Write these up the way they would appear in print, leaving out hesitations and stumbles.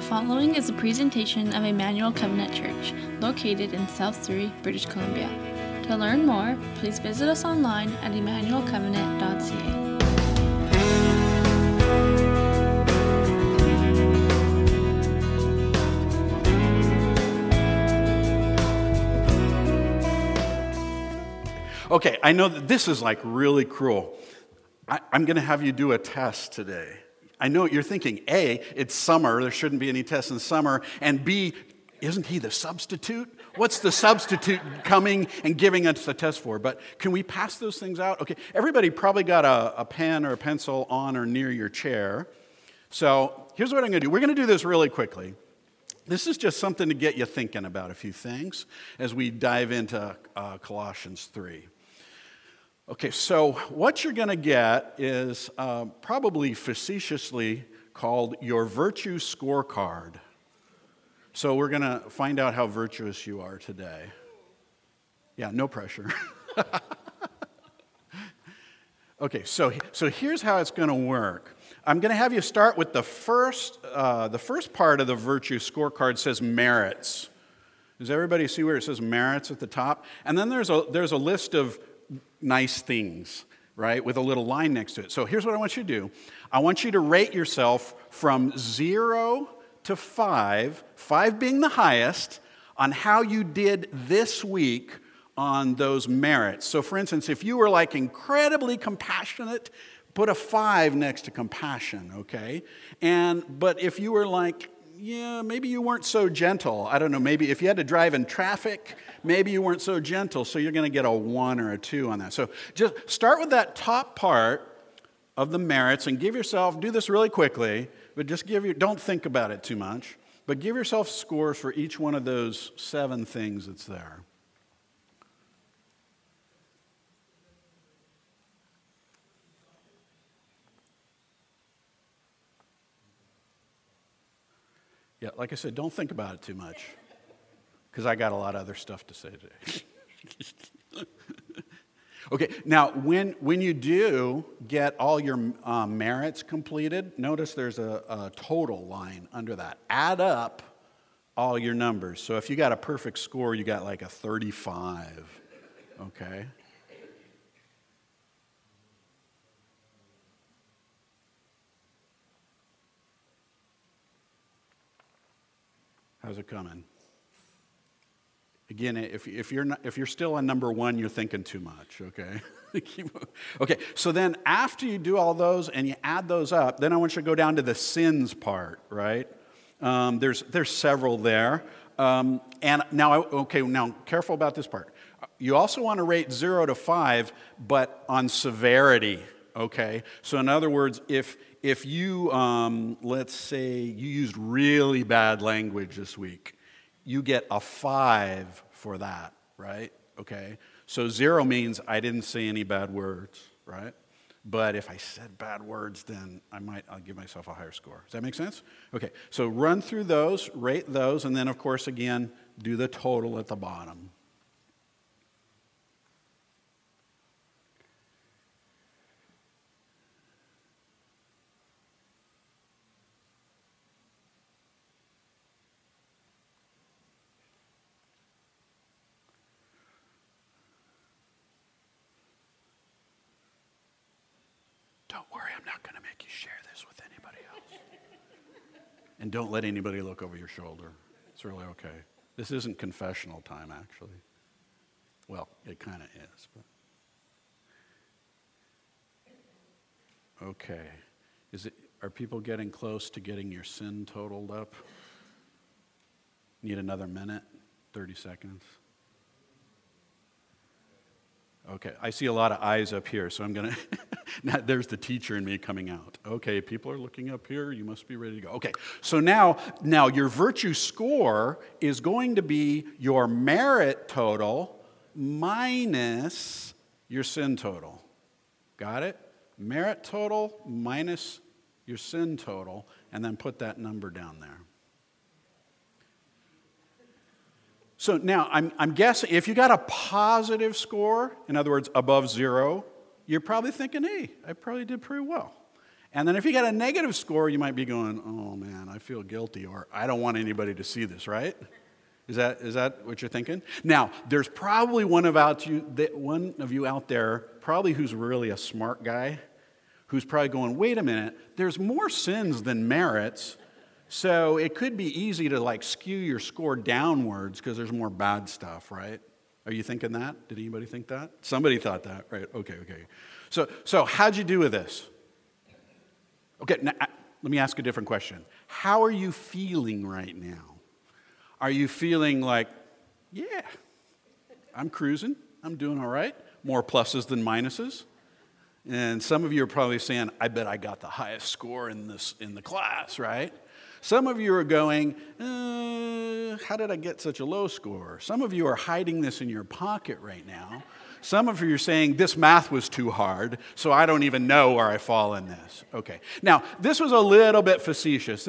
following is a presentation of Emmanuel Covenant Church, located in South Surrey, British Columbia. To learn more, please visit us online at emmanuelcovenant.ca. Okay, I know that this is like really cruel. I'm going to have you do a test today. I know what you're thinking. A, it's summer. There shouldn't be any tests in summer. And B, isn't he the substitute? What's the substitute coming and giving us a test for? But can we pass those things out? Okay, everybody probably got a pen or a pencil on or near your chair. So here's what I'm going to do. We're going to do this really quickly. This is just something to get you thinking about a few things as we dive into Colossians 3. Okay, so what you're going to get is probably facetiously called your virtue scorecard. So we're going to find out how virtuous you are today. Yeah, no pressure. Okay, so here's how it's going to work. I'm going to have you start with the first part of the virtue scorecard says merits. Does everybody see where it says merits at the top? And then there's a list of nice things, right, with a little line next to it. So here's what I want you to do. I want you to rate yourself from 0 to 5, 5 being the highest, on how you did this week on those merits. So for instance, if you were like incredibly compassionate, put a 5 next to compassion, okay? But if you were like, yeah, maybe you weren't so gentle. I don't know, maybe if you had to drive in traffic, maybe you weren't so gentle, so you're going to get a 1 or a 2 on that. So just start with that top part of the merits and do this really quickly, but just don't think about it too much, but give yourself scores for each one of those 7 things that's there. Yeah, like I said, don't think about it too much, because I got a lot of other stuff to say today. Okay, now when you do get all your merits completed, notice there's a total line under that. Add up all your numbers. So if you got a perfect score, you got like a 35, okay? How's it coming? Again, if you're still on number 1, you're thinking too much, okay? Okay, so then after you do all those and you add those up, then I want you to go down to the sins part, right? There's several there. And now careful about this part. You also want to rate 0 to 5, but on severity, okay? So in other words, if you, let's say you used really bad language this week, you get a 5 for that, right? Okay? So 0 means I didn't say any bad words, right? But if I said bad words, then I'll give myself a higher score. Does that make sense? Okay, so run through those, rate those, and then of course, again, do the total at the bottom. Don't worry, I'm not going to make you share this with anybody else. And don't let anybody look over your shoulder. It's really okay. This isn't confessional time, actually. Well, it kind of is. But okay. Are people getting close to getting your sin totaled up? Need another minute? 30 seconds? Okay, I see a lot of eyes up here, so I'm going to... Now, there's the teacher in me coming out. Okay, people are looking up here. You must be ready to go. Okay, so now your virtue score is going to be your merit total minus your sin total. Got it? Merit total minus your sin total, and then put that number down there. So now, I'm guessing if you got a positive score, in other words, above 0, you're probably thinking, hey, I probably did pretty well. And then if you got a negative score, you might be going, oh man, I feel guilty, or I don't want anybody to see this, right? Is that what you're thinking? Now, there's probably one of you out there, probably who's really a smart guy, who's probably going, wait a minute, there's more sins than merits, so it could be easy to like skew your score downwards because there's more bad stuff, right? Are you thinking that? Did anybody think that? Somebody thought that, right? Okay. So how'd you do with this? Okay, now, let me ask a different question. How are you feeling right now? Are you feeling like, yeah, I'm cruising, I'm doing all right, more pluses than minuses? And some of you are probably saying, I bet I got the highest score in the class, right? Some of you are going, how did I get such a low score? Some of you are hiding this in your pocket right now. Some of you are saying, this math was too hard, so I don't even know where I fall in this. Okay. Now, this was a little bit facetious.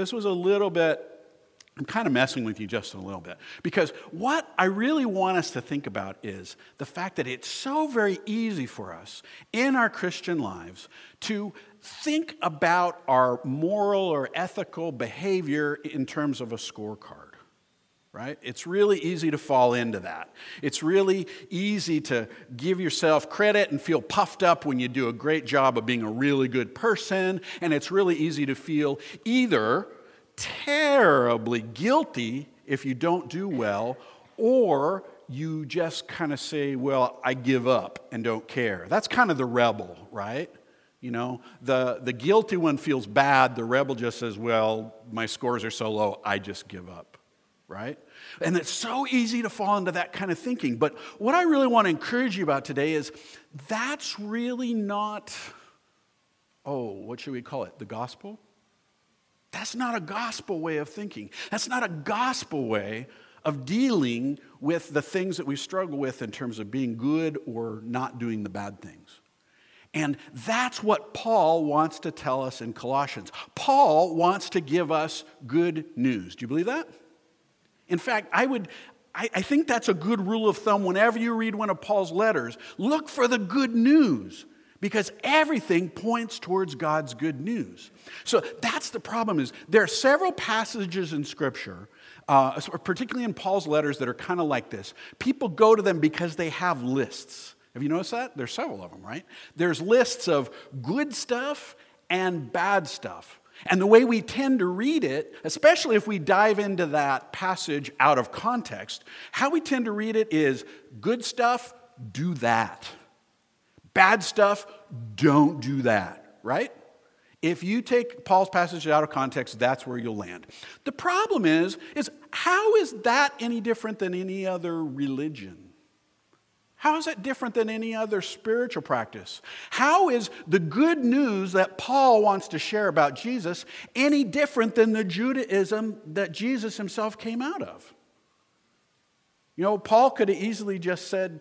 I'm kind of messing with you just a little bit. Because what I really want us to think about is the fact that it's so very easy for us in our Christian lives to think about our moral or ethical behavior in terms of a scorecard. Right? It's really easy to fall into that. It's really easy to give yourself credit and feel puffed up when you do a great job of being a really good person. And it's really easy to feel either terribly guilty if you don't do well, or you just kind of say, well, I give up and don't care. That's kind of the rebel, right? You know, the guilty one feels bad. The rebel just says, well, my scores are so low, I just give up. Right? And it's so easy to fall into that kind of thinking. But what I really want to encourage you about today is that's really not, what should we call it? The gospel? That's not a gospel way of thinking. That's not a gospel way of dealing with the things that we struggle with in terms of being good or not doing the bad things. And that's what Paul wants to tell us in Colossians. Paul wants to give us good news. Do you believe that? In fact, I think that's a good rule of thumb whenever you read one of Paul's letters. Look for the good news, because everything points towards God's good news. So that's the problem is there are several passages in Scripture, particularly in Paul's letters, that are kind of like this. People go to them because they have lists. Have you noticed that? There's several of them, right? There's lists of good stuff and bad stuff. And the way we tend to read it, especially if we dive into that passage out of context, how we tend to read it is good stuff, do that. Bad stuff, don't do that, right? If you take Paul's passage out of context, that's where you'll land. The problem is how is that any different than any other religion? How is that different than any other spiritual practice? How is the good news that Paul wants to share about Jesus any different than the Judaism that Jesus himself came out of? You know, Paul could have easily just said,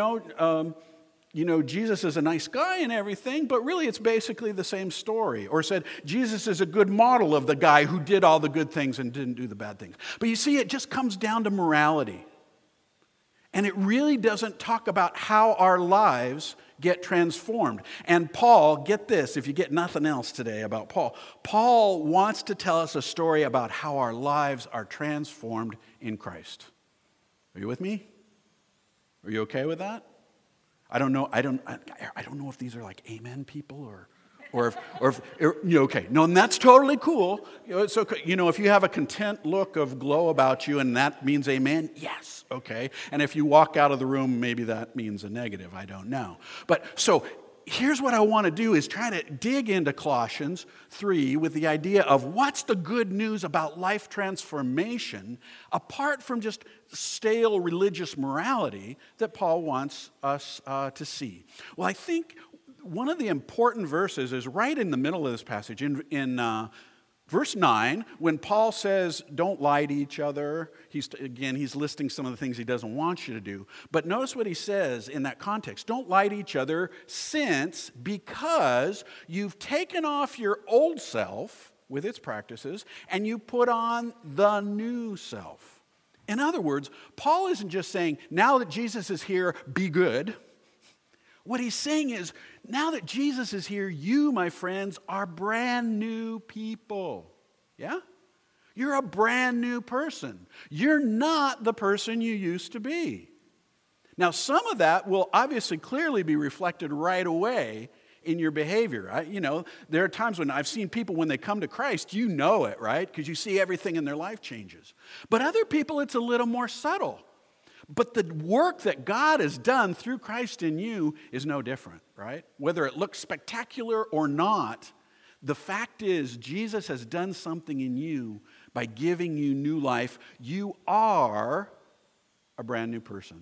Jesus is a nice guy and everything, but really it's basically the same story. Or said, Jesus is a good model of the guy who did all the good things and didn't do the bad things. But you see, it just comes down to morality. And it really doesn't talk about how our lives get transformed. And Paul, get this, if you get nothing else today about Paul, Paul wants to tell us a story about how our lives are transformed in Christ. Are you with me? Are you okay with that? I don't know if these are like amen people or if okay. No, and that's totally cool. It's okay. If you have a content look of glow about you and that means amen, yes, okay. And if you walk out of the room, maybe that means a negative. I don't know. But so here's what I want to do is try to dig into Colossians 3 with the idea of what's the good news about life transformation apart from just stale religious morality that Paul wants us to see. Well, I think one of the important verses is right in the middle of this passage. In verse 9, when Paul says, don't lie to each other, he's listing some of the things he doesn't want you to do. But notice what he says in that context. Don't lie to each other because you've taken off your old self with its practices and you put on the new self. In other words, Paul isn't just saying, now that Jesus is here, be good. What he's saying is, now that Jesus is here, you, my friends, are brand new people. Yeah? You're a brand new person. You're not the person you used to be. Now, some of that will obviously clearly be reflected right away in your behavior. There are times when I've seen people, when they come to Christ, you know it, right? Because you see everything in their life changes. But other people, it's a little more subtle. But the work that God has done through Christ in you is no different, right? Whether it looks spectacular or not, the fact is Jesus has done something in you by giving you new life. You are a brand new person.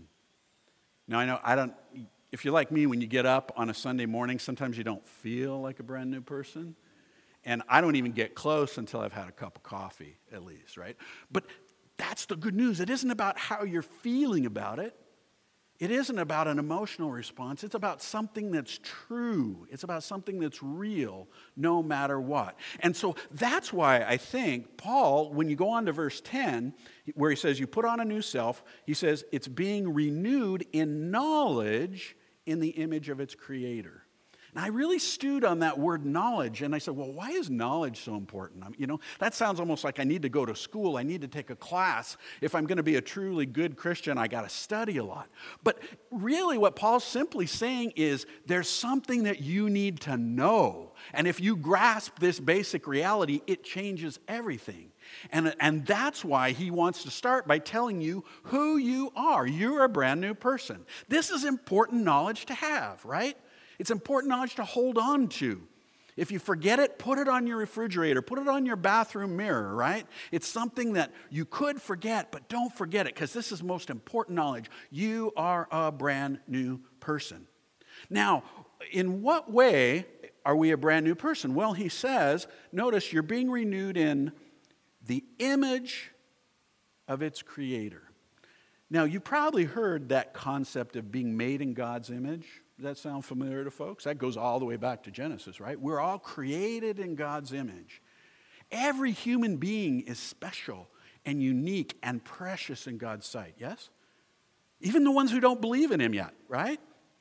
Now, if you're like me, when you get up on a Sunday morning, sometimes you don't feel like a brand new person. And I don't even get close until I've had a cup of coffee, at least, right? But that's the good news. It isn't about how you're feeling about it. It isn't about an emotional response. It's about something that's true. It's about something that's real, no matter what. And so that's why I think Paul, when you go on to verse 10, where he says, you put on a new self, he says, it's being renewed in knowledge in the image of its creator. And I really stewed on that word knowledge, and I said, well, why is knowledge so important? That sounds almost like I need to go to school. I need to take a class. If I'm going to be a truly good Christian, I got to study a lot. But really what Paul's simply saying is there's something that you need to know. And if you grasp this basic reality, it changes everything. And that's why he wants to start by telling you who you are. You're a brand new person. This is important knowledge to have, right? It's important knowledge to hold on to. If you forget it, put it on your refrigerator, put it on your bathroom mirror, right? It's something that you could forget, but don't forget it, because this is most important knowledge. You are a brand new person. Now, in what way are we a brand new person? Well, he says, notice, you're being renewed in the image of its creator. Now, you probably heard that concept of being made in God's image. Does that sound familiar to folks? That goes all the way back to Genesis, right? We're all created in God's image. Every human being is special and unique and precious in God's sight, yes? Even the ones who don't believe in him yet, right?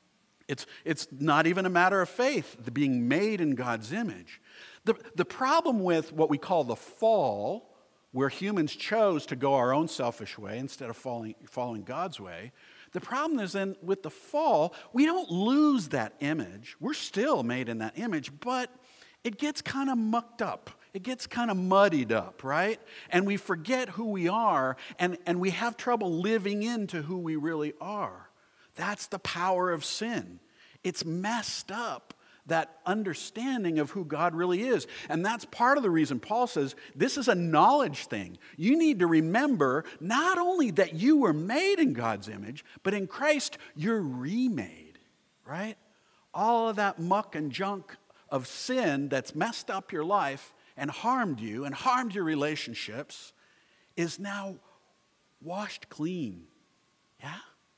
It's not even a matter of faith, the being made in God's image. The problem with what we call the fall, where humans chose to go our own selfish way instead of following God's way, the problem is then with the fall, we don't lose that image. We're still made in that image, but it gets kind of mucked up. It gets kind of muddied up, right? And we forget who we are, and we have trouble living into who we really are. That's the power of sin. It's messed up that understanding of who God really is. And that's part of the reason Paul says this is a knowledge thing. You need to remember not only that you were made in God's image, but in Christ you're remade, right? All of that muck and junk of sin that's messed up your life and harmed you and harmed your relationships is now washed clean. Yeah?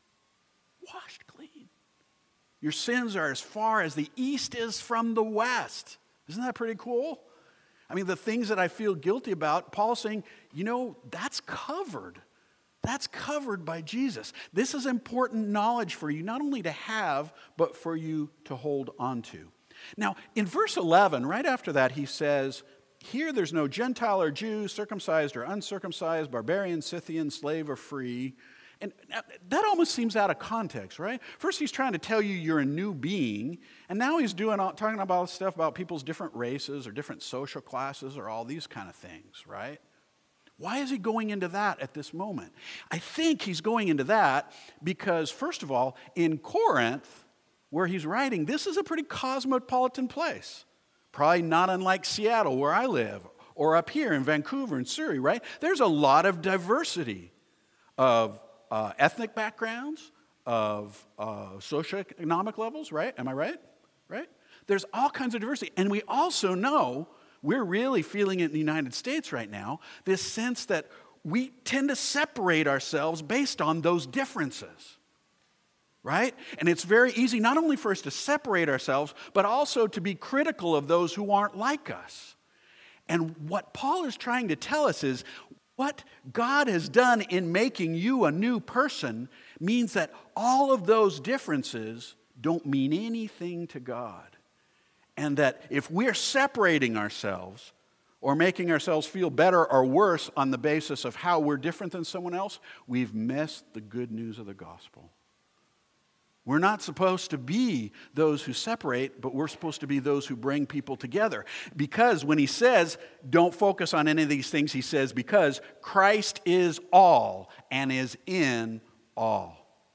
Washed clean. Your sins are as far as the east is from the west. Isn't that pretty cool? I mean, the things that I feel guilty about, Paul's saying, that's covered. That's covered by Jesus. This is important knowledge for you, not only to have, but for you to hold on to. Now, in verse 11, right after that, he says, here there's no Gentile or Jew, circumcised or uncircumcised, barbarian, Scythian, slave or free. And that almost seems out of context, right? First, he's trying to tell you you're a new being, and now he's talking about stuff about people's different races or different social classes or all these kind of things, right? Why is he going into that at this moment? I think he's going into that because, first of all, in Corinth, where he's writing, this is a pretty cosmopolitan place. Probably not unlike Seattle, where I live, or up here in Vancouver and Surrey, right? There's a lot of diversity of ethnic backgrounds, of socioeconomic levels, right? Am I right? Right? There's all kinds of diversity. And we also know, we're really feeling it in the United States right now, this sense that we tend to separate ourselves based on those differences, right? And it's very easy not only for us to separate ourselves, but also to be critical of those who aren't like us. And what Paul is trying to tell us is, what God has done in making you a new person means that all of those differences don't mean anything to God. And that if we're separating ourselves or making ourselves feel better or worse on the basis of how we're different than someone else, we've missed the good news of the gospel. We're not supposed to be those who separate, but we're supposed to be those who bring people together. Because when he says, don't focus on any of these things, he says, because Christ is all and is in all.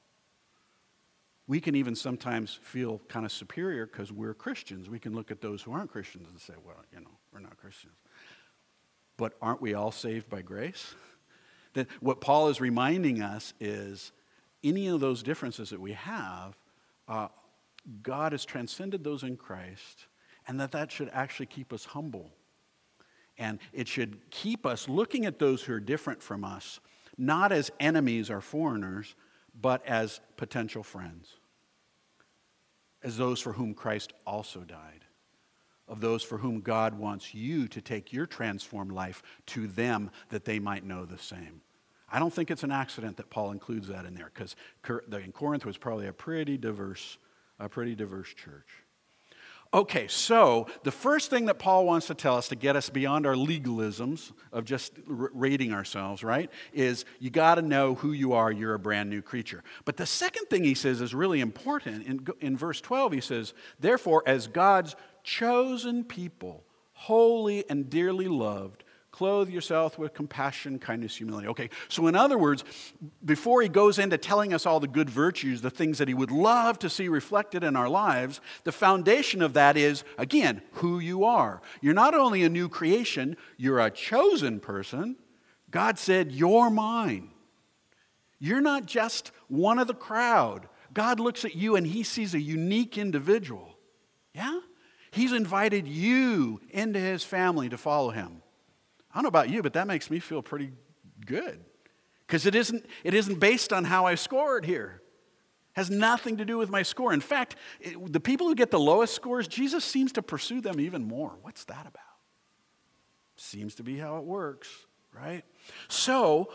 We can even sometimes feel kind of superior because we're Christians. We can look at those who aren't Christians and say, well, we're not Christians. But aren't we all saved by grace? That what Paul is reminding us is any of those differences that we have, God has transcended those in Christ, and that should actually keep us humble. And it should keep us looking at those who are different from us, not as enemies or foreigners, but as potential friends, as those for whom Christ also died, of those for whom God wants you to take your transformed life to them that they might know the same. I don't think it's an accident that Paul includes that in there, because in Corinth was probably a pretty diverse church. Okay, so the first thing that Paul wants to tell us to get us beyond our legalisms of just rating ourselves, right, is you got to know who you are. You're a brand new creature. But the second thing he says is really important. In verse 12, he says, therefore, as God's chosen people, holy and dearly loved, clothe yourself with compassion, kindness, humility. Okay, so in other words, before he goes into telling us all the good virtues, the things that he would love to see reflected in our lives, the foundation of that is, again, who you are. You're not only a new creation, you're a chosen person. God said, you're mine. You're not just one of the crowd. God looks at you and he sees a unique individual. Yeah? He's invited you into his family to follow him. I don't know about you, but that makes me feel pretty good. Because it isn't based on how I scored here. It has nothing to do with my score. In fact, the people who get the lowest scores, Jesus seems to pursue them even more. What's that about? Seems to be how it works, right? So,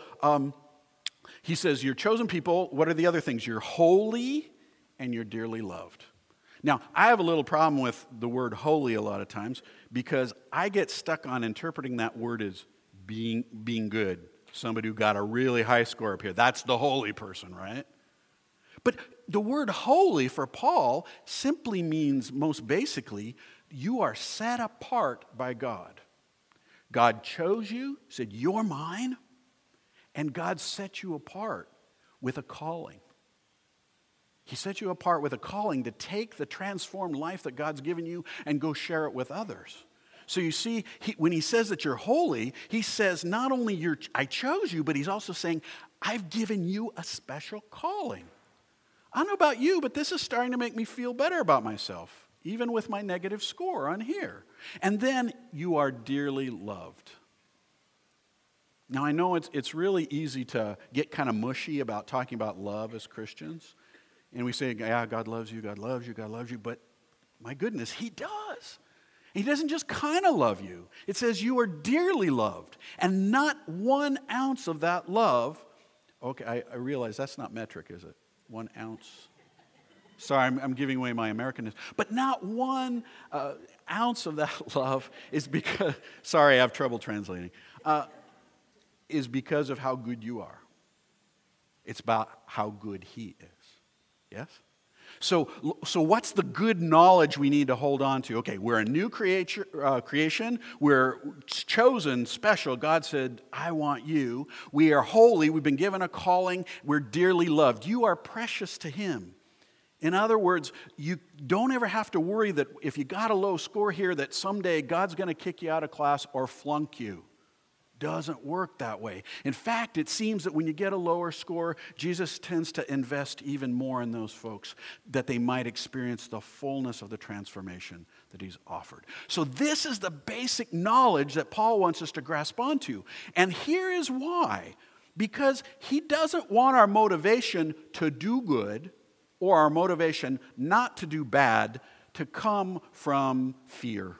he says, you're chosen people. What are the other things? You're holy and you're dearly loved. Now, I have a little problem with the word holy a lot of times because I get stuck on interpreting that word as being good. Somebody who got a really high score up here. That's the holy person, right? But the word holy for Paul simply means, most basically, you are set apart by God. God chose you, said, you're mine, and God set you apart with a calling. He set you apart with a calling to take the transformed life that God's given you and go share it with others. So you see, when he says that you're holy, he says not only I chose you, but he's also saying, I've given you a special calling. I don't know about you, but this is starting to make me feel better about myself, even with my negative score on here. And then you are dearly loved. Now I know it's really easy to get kind of mushy about talking about love as Christians. And we say, yeah, God loves you, God loves you, God loves you. But my goodness, he does. He doesn't just kind of love you. It says you are dearly loved. And not 1 ounce of that love. Okay, I realize that's not metric, is it? 1 ounce. Sorry, I'm giving away my Americanness. But not 1 ounce of that love is because, sorry, I have trouble translating, is because of how good you are. It's about how good he is. Yes? So what's the good knowledge we need to hold on to? Okay, we're a new creation. We're chosen, special. God said, I want you. We are holy. We've been given a calling. We're dearly loved. You are precious to him. In other words, you don't ever have to worry that if you got a low score here that someday God's going to kick you out of class or flunk you. Doesn't work that way. In fact, it seems that when you get a lower score, Jesus tends to invest even more in those folks that they might experience the fullness of the transformation that he's offered. So this is the basic knowledge that Paul wants us to grasp onto. And here is why. Because he doesn't want our motivation to do good or our motivation not to do bad to come from fear.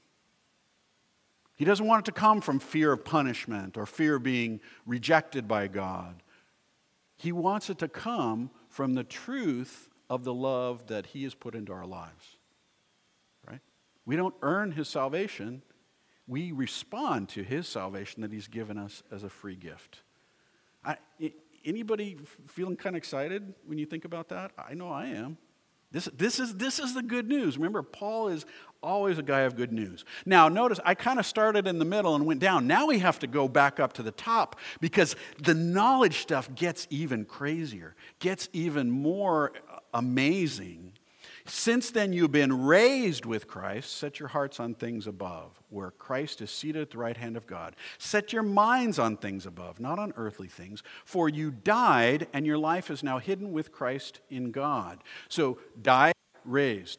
He doesn't want it to come from fear of punishment or fear of being rejected by God. He wants it to come from the truth of the love that he has put into our lives, right? We don't earn his salvation. We respond to his salvation that he's given us as a free gift. Anybody feeling kind of excited when you think about that? I know I am. This is the good news. Remember, Paul is always a guy of good news. Now, notice I kind of started in the middle and went down. Now we have to go back up to the top because the knowledge stuff gets even crazier, gets even more amazing. Since then you've been raised with Christ, set your hearts on things above, where Christ is seated at the right hand of God. Set your minds on things above, not on earthly things, for you died, and your life is now hidden with Christ in God. So, died, raised.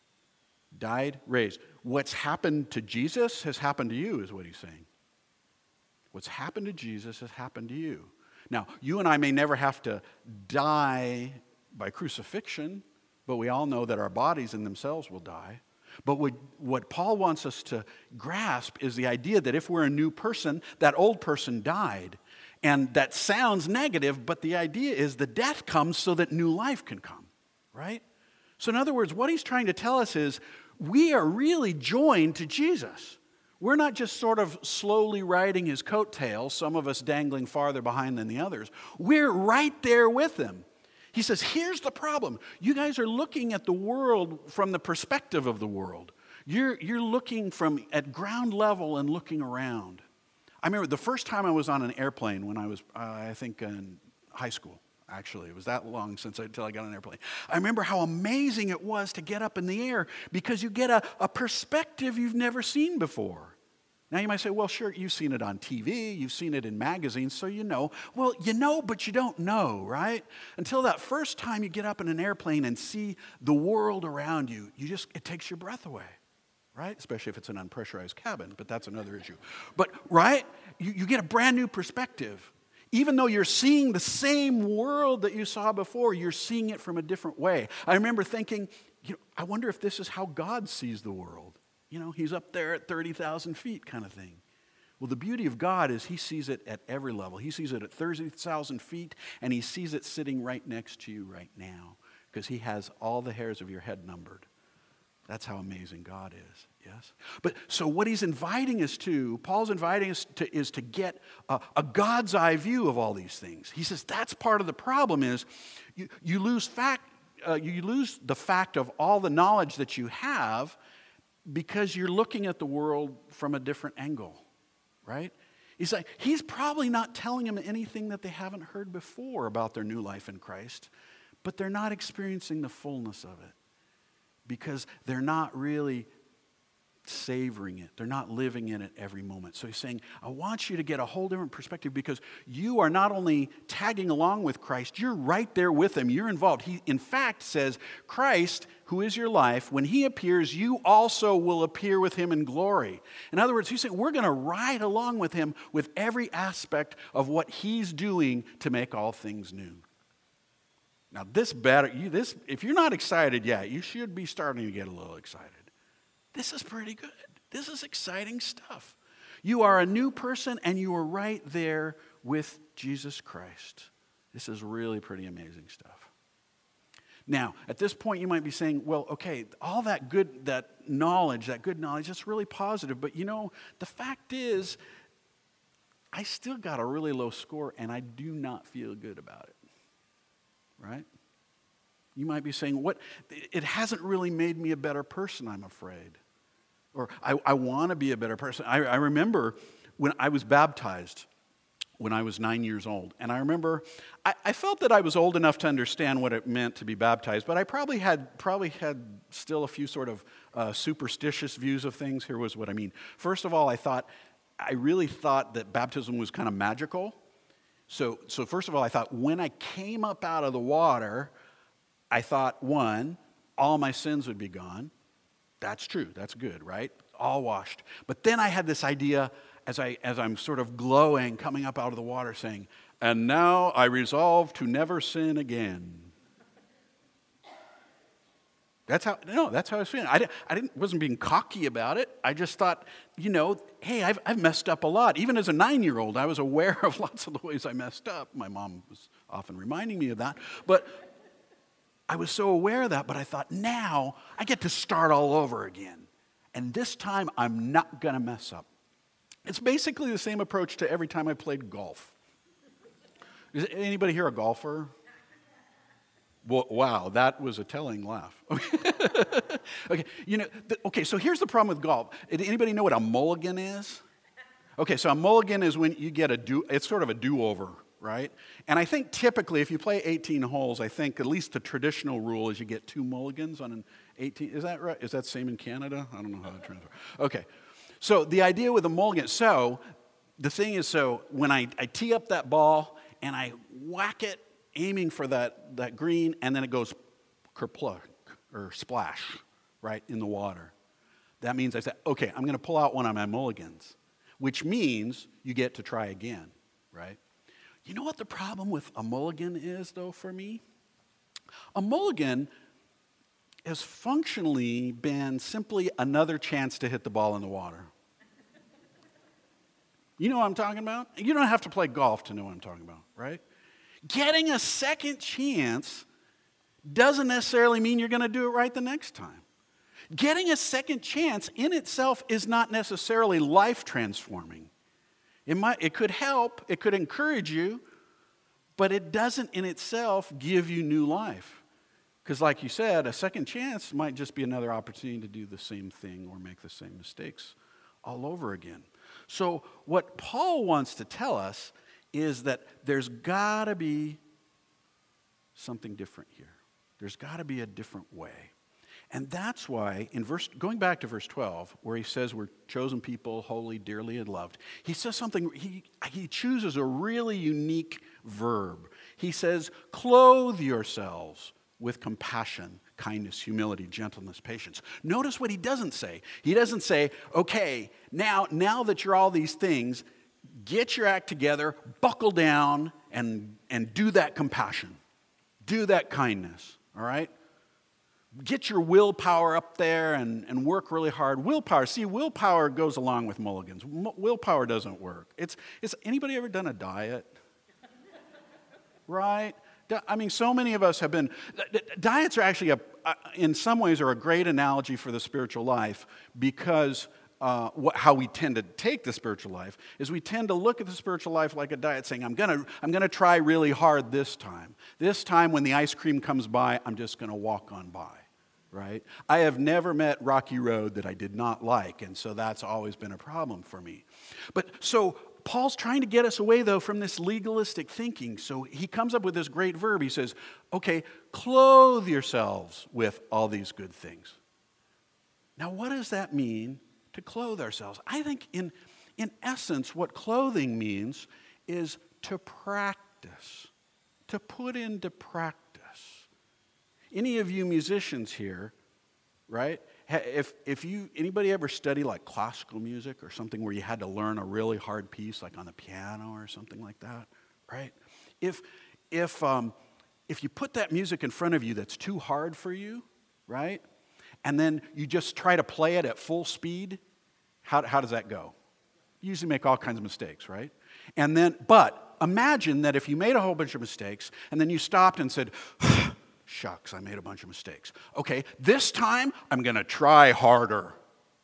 Died, raised. What's happened to Jesus has happened to you, is what he's saying. What's happened to Jesus has happened to you. Now, you and I may never have to die by crucifixion, but we all know that our bodies in themselves will die. But what Paul wants us to grasp is the idea that if we're a new person, that old person died. And that sounds negative, but the idea is the death comes so that new life can come, right? So in other words, what he's trying to tell us is we are really joined to Jesus. We're not just sort of slowly riding his coattails, some of us dangling farther behind than the others. We're right there with him. He says, here's the problem. You guys are looking at the world from the perspective of the world. You're looking from at ground level and looking around. I remember the first time I was on an airplane when I was, I think, in high school. Actually, it was that long until I got on an airplane. I remember how amazing it was to get up in the air because you get a perspective you've never seen before. Now you might say, well, sure, you've seen it on TV, you've seen it in magazines, so you know. Well, you know, but you don't know, right? Until that first time you get up in an airplane and see the world around you, it takes your breath away, right? Especially if it's an unpressurized cabin, but that's another issue. But, right, you get a brand new perspective. Even though you're seeing the same world that you saw before, you're seeing it from a different way. I remember thinking, I wonder if this is how God sees the world. He's up there at 30,000 feet kind of thing. Well, the beauty of God is he sees it at every level. He sees it at 30,000 feet, and he sees it sitting right next to you right now because he has all the hairs of your head numbered. That's how amazing God is, yes? But so what he's inviting us to, Paul's inviting us to, is to get a God's eye view of all these things. He says that's part of the problem is you lose the fact of all the knowledge that you have because you're looking at the world from a different angle, right? He's probably not telling them anything that they haven't heard before about their new life in Christ, but they're not experiencing the fullness of it because they're not really savoring it. They're not living in it every moment. So he's saying, I want you to get a whole different perspective because you are not only tagging along with Christ, you're right there with him. You're involved. He, in fact, says, Christ, who is your life, when he appears, you also will appear with him in glory. In other words, he's saying, we're going to ride along with him with every aspect of what he's doing to make all things new. Now, if you're not excited yet, you should be starting to get a little excited. This is pretty good. This is exciting stuff. You are a new person and you are right there with Jesus Christ. This is really pretty amazing stuff. Now, at this point you might be saying, well, okay, all that good knowledge, that's really positive. But the fact is, I still got a really low score and I do not feel good about it. Right? You might be saying, it hasn't really made me a better person, I'm afraid. Or I want to be a better person. I remember when I was baptized when I was 9 years old. And I remember I felt that I was old enough to understand what it meant to be baptized, but I probably had still a few sort of superstitious views of things. Here was what I mean. First of all, I really thought that baptism was kind of magical. So first of all, I thought when I came up out of the water, I thought, one, all my sins would be gone. That's true. That's good, right? All washed. But then I had this idea as I'm sort of glowing, coming up out of the water saying, and now I resolve to never sin again. That's how I was feeling. I wasn't being cocky about it. I just thought, hey, I've messed up a lot. Even as a 9-year-old, I was aware of lots of the ways I messed up. My mom was often reminding me of that. But I was so aware of that, but I thought, now I get to start all over again. And this time, I'm not going to mess up. It's basically the same approach to every time I played golf. Is anybody here a golfer? Well, wow, that was a telling laugh. Okay, so here's the problem with golf. Anybody know what a mulligan is? Okay, so a mulligan is when you get it's sort of a do-over, right? And I think typically if you play 18 holes, I think at least the traditional rule is you get 2 mulligans on an 18. Is that right? Is that the same in Canada? I don't know how that transfers. Okay, so the idea with a mulligan, the thing is, when I tee up that ball and I whack it, aiming for that green, and then it goes kerplunk or splash right in the water. That means I said, okay, I'm going to pull out one of my mulligans, which means you get to try again, right? You know what the problem with a mulligan is, though, for me? A mulligan has functionally been simply another chance to hit the ball in the water. You know what I'm talking about? You don't have to play golf to know what I'm talking about, right? Getting a second chance doesn't necessarily mean you're going to do it right the next time. Getting a second chance in itself is not necessarily life transforming. It could help, it could encourage you, but it doesn't in itself give you new life. Because like you said, a second chance might just be another opportunity to do the same thing or make the same mistakes all over again. So what Paul wants to tell us is that there's got to be something different here. There's got to be a different way. And that's why, going back to verse 12, where he says we're chosen people, holy, dearly and loved, he says something, he chooses a really unique verb. He says, clothe yourselves with compassion, kindness, humility, gentleness, patience. Notice what he doesn't say. He doesn't say, okay, now that you're all these things, get your act together, buckle down, and do that compassion. Do that kindness, all right? Get your willpower up there and work really hard. Willpower goes along with mulligans. Willpower doesn't work. It's anybody ever done a diet? Right? I mean, so many of us have been. Diets are actually, in some ways, are a great analogy for the spiritual life because how we tend to take the spiritual life is we tend to look at the spiritual life like a diet, saying, I'm gonna try really hard this time. This time when the ice cream comes by, I'm just gonna walk on by, right? I have never met Rocky Road that I did not like, and so that's always been a problem for me. But so Paul's trying to get us away, though, from this legalistic thinking. So he comes up with this great verb. He says, okay, clothe yourselves with all these good things. Now, what does that mean? To clothe ourselves. I think in essence, what clothing means is to practice, to put into practice. Any of you musicians here, right? If anybody ever study like classical music or something where you had to learn a really hard piece, like on the piano or something like that, right? If you put that music in front of you that's too hard for you, right? And then you just try to play it at full speed, how does that go? You usually make all kinds of mistakes, right? But imagine that if you made a whole bunch of mistakes, and then you stopped and said, shucks, I made a bunch of mistakes. Okay, this time I'm going to try harder.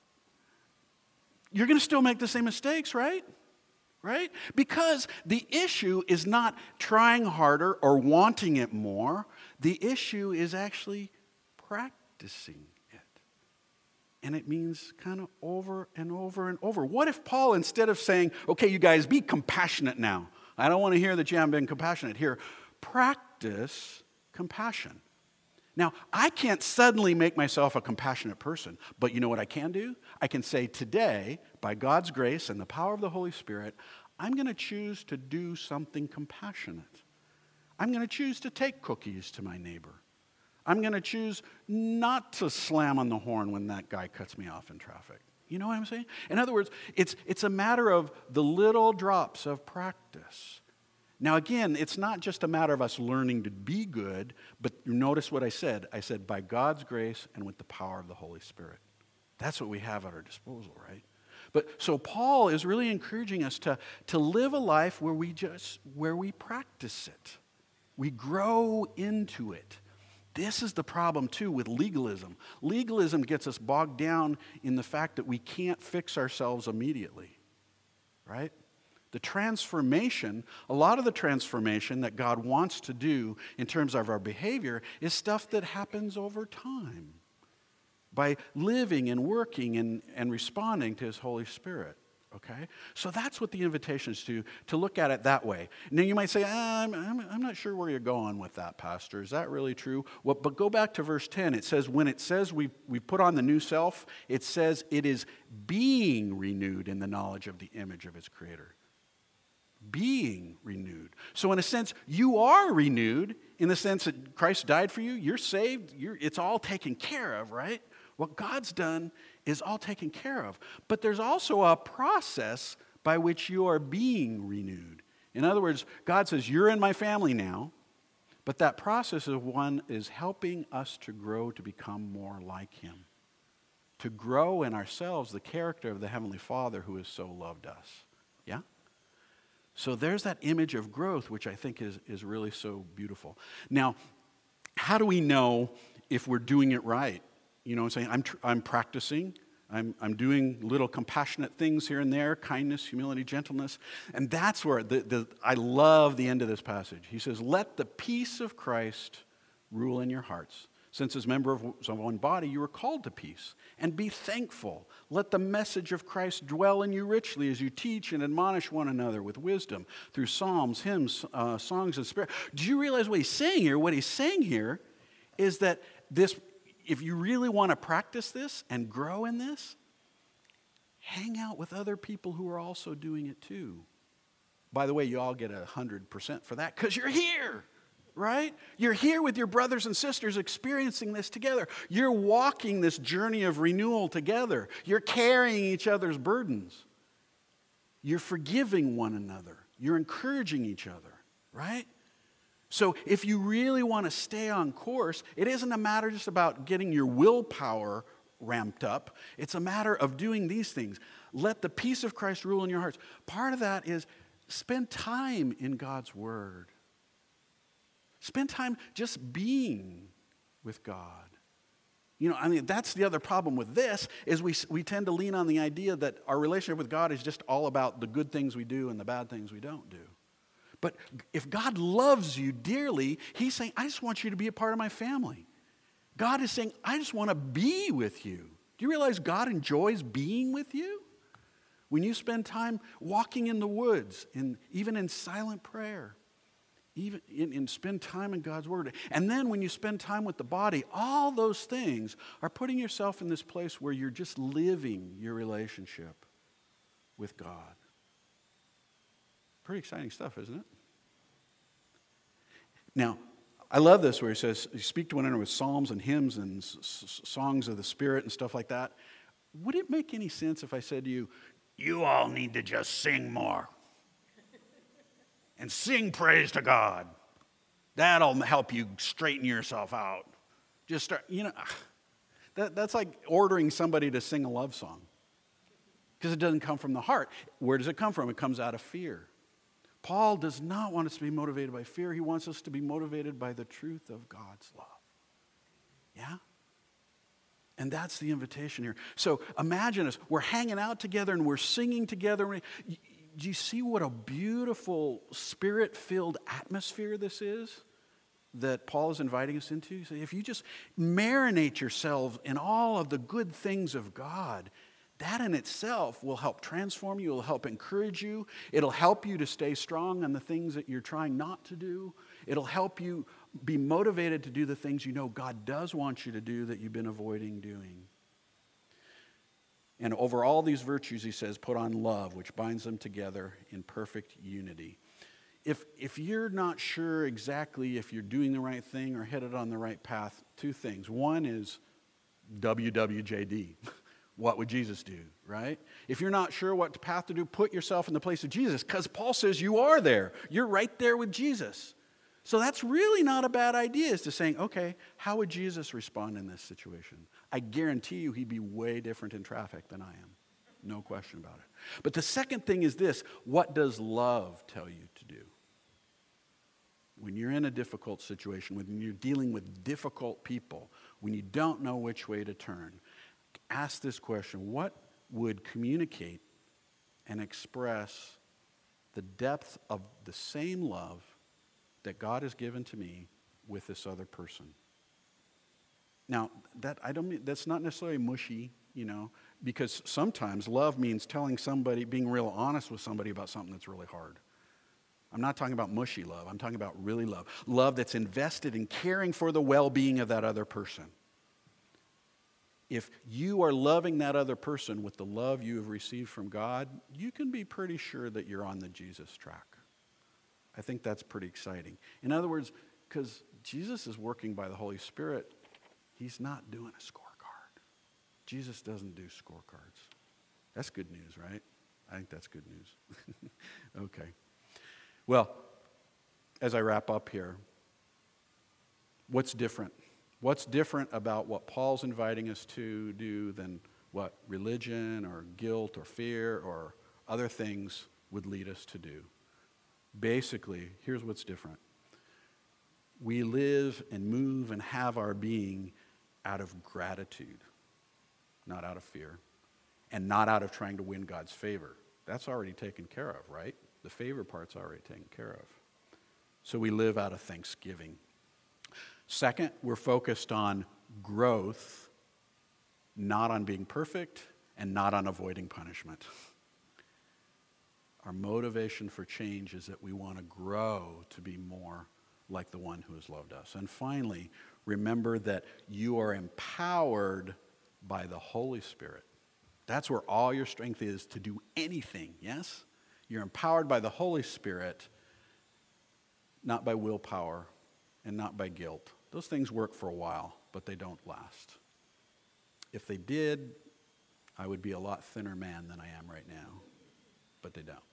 You're going to still make the same mistakes, right? Right? Because the issue is not trying harder or wanting it more. The issue is actually practicing. And it means kind of over and over and over. What if Paul, instead of saying, okay, you guys, be compassionate now. I don't want to hear that you haven't been compassionate. Here, practice compassion. Now, I can't suddenly make myself a compassionate person. But you know what I can do? I can say today, by God's grace and the power of the Holy Spirit, I'm going to choose to do something compassionate. I'm going to choose to take cookies to my neighbor. I'm going to choose not to slam on the horn when that guy cuts me off in traffic. You know what I'm saying? In other words, it's a matter of the little drops of practice. Now again, it's not just a matter of us learning to be good, but notice what I said. I said by God's grace and with the power of the Holy Spirit. That's what we have at our disposal, right? But so Paul is really encouraging us to live a life where we practice it. We grow into it. This is the problem, too, with legalism. Legalism gets us bogged down in the fact that we can't fix ourselves immediately, right? The transformation, a lot of the transformation that God wants to do in terms of our behavior is stuff that happens over time by living and working and responding to His Holy Spirit. Okay? So that's what the invitation is to look at it that way. Now you might say, I'm not sure where you're going with that, Pastor. Is that really true? Well, but go back to verse 10. It says, when it says we put on the new self, it says it is being renewed in the knowledge of the image of its Creator. Being renewed. So in a sense, you are renewed in the sense that Christ died for you. You're saved. It's all taken care of, right? What God's done is all taken care of. But there's also a process by which you are being renewed. In other words, God says, you're in my family now, but that process is helping us to grow to become more like Him, to grow in ourselves the character of the Heavenly Father who has so loved us. Yeah? So there's that image of growth, which I think is really so beautiful. Now, how do we know if we're doing it right? You know what I'm saying? I'm practicing. I'm doing little compassionate things here and there, kindness, humility, gentleness. And that's where I love the end of this passage. He says, let the peace of Christ rule in your hearts. Since as members of one body, you are called to peace. And be thankful. Let the message of Christ dwell in you richly as you teach and admonish one another with wisdom through psalms, hymns, songs, and spirit. Do you realize what he's saying here? What he's saying here is that if you really want to practice this and grow in this, hang out with other people who are also doing it too. By the way, you all get 100% for that because you're here. Right? You're here with your brothers and sisters experiencing this together. You're walking this journey of renewal together. You're carrying each other's burdens. You're forgiving one another. You're encouraging each other, right? So if you really want to stay on course, it isn't a matter just about getting your willpower ramped up. It's a matter of doing these things. Let the peace of Christ rule in your hearts. Part of that is spend time in God's Word. Spend time just being with God. You know, I mean, that's the other problem with this, is we tend to lean on the idea that our relationship with God is just all about the good things we do and the bad things we don't do. But if God loves you dearly, He's saying, I just want you to be a part of my family. God is saying, I just want to be with you. Do you realize God enjoys being with you? When you spend time walking in the woods, even in silent prayer, even in spend time in God's Word. And then when you spend time with the body, all those things are putting yourself in this place where you're just living your relationship with God. Pretty exciting stuff, isn't it? Now, I love this where he says, you speak to one another with psalms and hymns and songs of the Spirit and stuff like that. Would it make any sense if I said to you, you all need to just sing more? And sing praise to God. That'll help you straighten yourself out. Just start, that's like ordering somebody to sing a love song. Because it doesn't come from the heart. Where does it come from? It comes out of fear. Paul does not want us to be motivated by fear. He wants us to be motivated by the truth of God's love. Yeah? And that's the invitation here. So imagine us. We're hanging out together and we're singing together. Do you see what a beautiful Spirit-filled atmosphere this is that Paul is inviting us into? So if you just marinate yourself in all of the good things of God, that in itself will help transform you. It will help encourage you. It'll help you to stay strong on the things that you're trying not to do. It'll help you be motivated to do the things you know God does want you to do that you've been avoiding doing. And over all these virtues, he says, put on love, which binds them together in perfect unity. If you're not sure exactly if you're doing the right thing or headed on the right path, two things. One is WWJD. What would Jesus do, right? If you're not sure what path to do, put yourself in the place of Jesus, because Paul says you are there. You're right there with Jesus. So that's really not a bad idea, is to saying, okay, how would Jesus respond in this situation? I guarantee you he'd be way different in traffic than I am. No question about it. But the second thing is this: what does love tell you to do? when you're in a difficult situation, when you're dealing with difficult people, when you don't know which way to turn, ask this question: what would communicate and express the depth of the same love that God has given to me with this other person? Now, that's not necessarily mushy, because sometimes love means telling somebody, being real honest with somebody about something that's really hard. I'm not talking about mushy love. I'm talking about really love. Love that's invested in caring for the well-being of that other person. If you are loving that other person with the love you have received from God, you can be pretty sure that you're on the Jesus track. I think that's pretty exciting. In other words, because Jesus is working by the Holy Spirit, he's not doing a scorecard. Jesus doesn't do scorecards. That's good news, right? I think that's good news. Okay. Well, as I wrap up here, what's different? What's different about what Paul's inviting us to do than what religion or guilt or fear or other things would lead us to do? Basically, here's what's different. We live and move and have our being out of gratitude, not out of fear, and not out of trying to win God's favor. That's already taken care of, right? The favor part's already taken care of. So we live out of thanksgiving. Second, we're focused on growth, not on being perfect and not on avoiding punishment. Our motivation for change is that we want to grow to be more like the one who has loved us. And finally, remember that you are empowered by the Holy Spirit. That's where all your strength is to do anything, yes? You're empowered by the Holy Spirit, not by willpower and not by guilt. Those things work for a while, but they don't last. If they did, I would be a lot thinner man than I am right now, but they don't.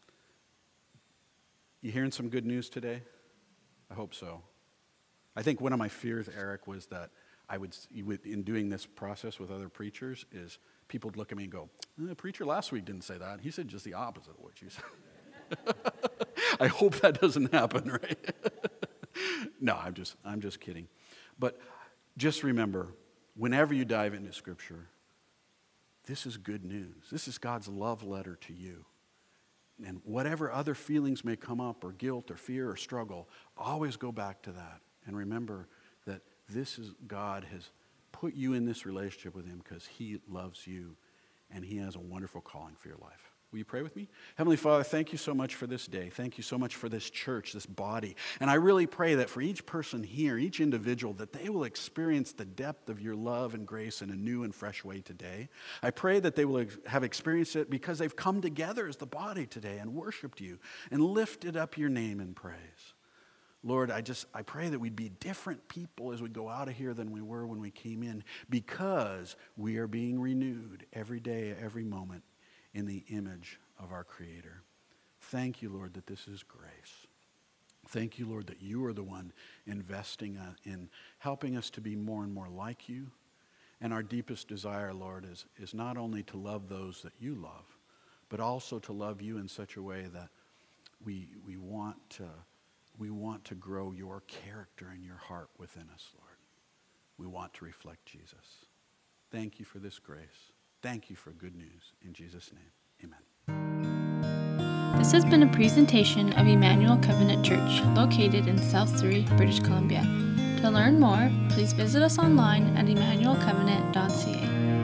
You hearing some good news today? I hope so. I think one of my fears, Eric, was that in doing this process with other preachers, is people would look at me and go, the preacher last week didn't say that. He said just the opposite of what you said. I hope that doesn't happen, right? No, I'm just kidding. But just remember, whenever you dive into Scripture, this is good news. This is God's love letter to you. And whatever other feelings may come up, or guilt or fear or struggle, always go back to that. And remember that God has put you in this relationship with him because he loves you and he has a wonderful calling for your life. Will you pray with me? Heavenly Father, thank you so much for this day. Thank you so much for this church, this body. And I really pray that for each person here, each individual, that they will experience the depth of your love and grace in a new and fresh way today. I pray that they will have experienced it because they've come together as the body today and worshiped you and lifted up your name in praise. Lord, I pray that we'd be different people as we go out of here than we were when we came in, because we are being renewed every day, every moment, in the image of our Creator. Thank you, Lord, that this is grace. Thank you, Lord, that you are the one investing in helping us to be more and more like you. And our deepest desire, Lord, is not only to love those that you love, but also to love you in such a way that we want to grow your character and your heart within us, Lord. We want to reflect Jesus. Thank you for this grace. Thank you for good news. In Jesus' name, amen. This has been a presentation of Emmanuel Covenant Church, located in South Surrey, British Columbia. To learn more, please visit us online at emmanuelcovenant.ca.